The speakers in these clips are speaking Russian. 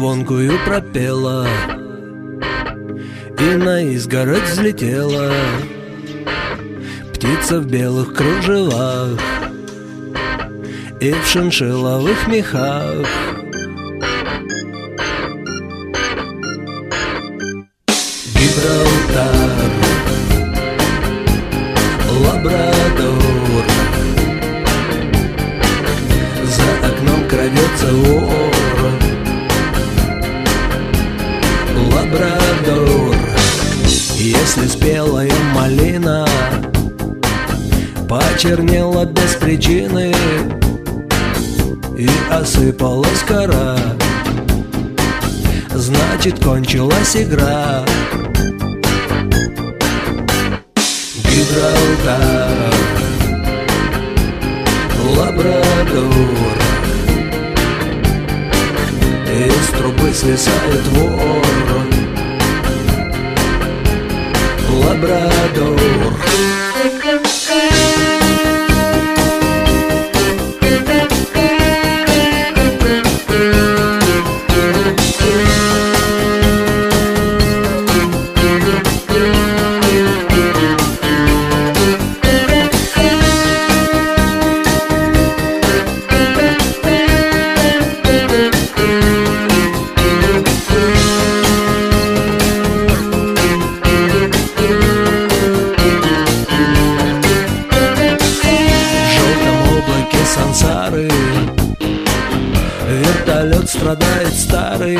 звонкую пропела и на изгородь взлетела птица в белых кружевах и в шиншилловых мехах. Гибралтар, Лабрадор, за окном крадется вор. Лабрадор, если спелая малина почернела без причины и осыпалась кора, значит, кончилась игра. Гибралтар, Лабрадор, из трубы свисает вор. Лабрадор. Сансары вертолет страдает старый,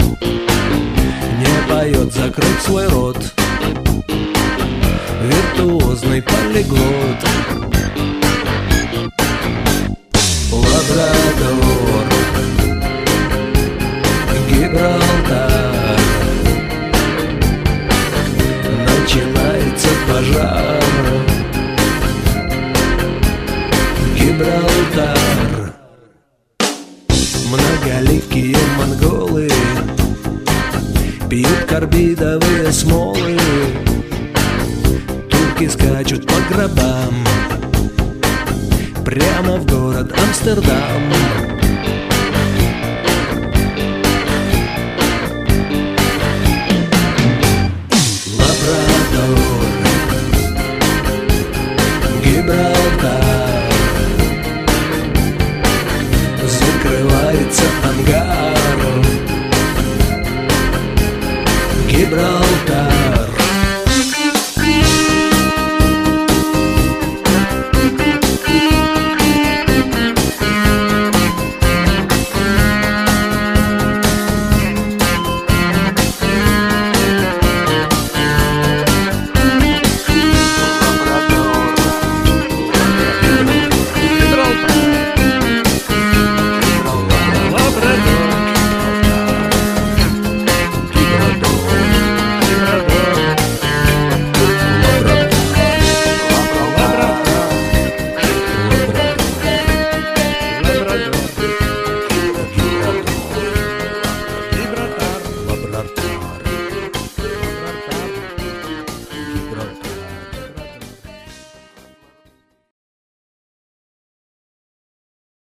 не поет закрыть свой рот, виртуозный полиглот. Лабрадор, Гибралтар, начинается пожар. Гибралтар. Многоливкие монголы пьют карбидовые смолы, турки скачут по гробам прямо в город Амстердам.